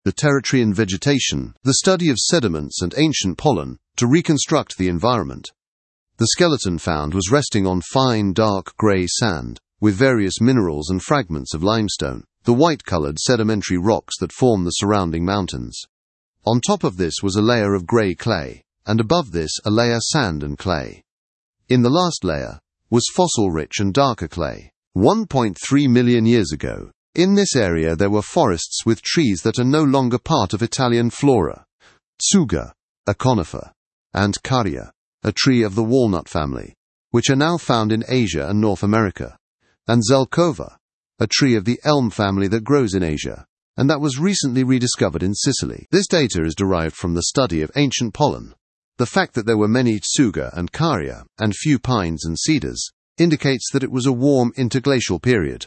the territory and vegetation, the study of sediments and ancient pollen to reconstruct the environment. The skeleton found was resting on fine, dark grey sand, with various minerals and fragments of limestone, the white-coloured sedimentary rocks that form the surrounding mountains. On top of this was a layer of grey clay, and above this a layer sand and clay. In the last layer was fossil-rich and darker clay. 1.3 million years ago, in this area there were forests with trees that are no longer part of Italian flora. Tsuga, a conifer, and Caria, a tree of the walnut family, which are now found in Asia and North America, and Zelkova, a tree of the elm family that grows in Asia, and that was recently rediscovered in Sicily. This data is derived from the study of ancient pollen. The fact that there were many tsuga and caria, and few pines and cedars, indicates that it was a warm interglacial period.